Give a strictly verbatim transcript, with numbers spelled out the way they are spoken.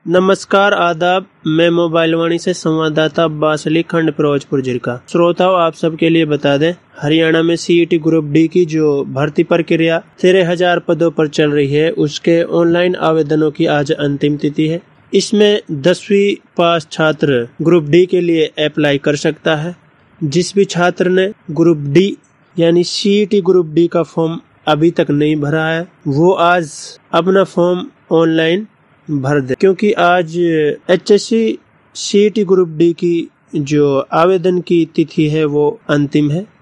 नमस्कार आदाब। मैं मोबाइल वाणी से संवाददाता अब्बास अली, खंड फिरोजपुर जिरका। श्रोताओं, आप सबके लिए बता दें, हरियाणा में सीईटी ग्रुप डी की जो भर्ती प्रक्रिया तेरह हजार पदों पर चल रही है, उसके ऑनलाइन आवेदनों की आज अंतिम तिथि है। इसमें दसवीं पास छात्र ग्रुप डी के लिए अप्लाई कर सकता है। जिस भी छात्र ने ग्रुप डी यानी सीईटी ग्रुप डी का फॉर्म अभी तक नहीं भरा है, वो आज अपना फॉर्म ऑनलाइन भर दे, क्योंकि आज एचएससी सीईटी ग्रुप डी की जो आवेदन की तिथि है वो अंतिम है।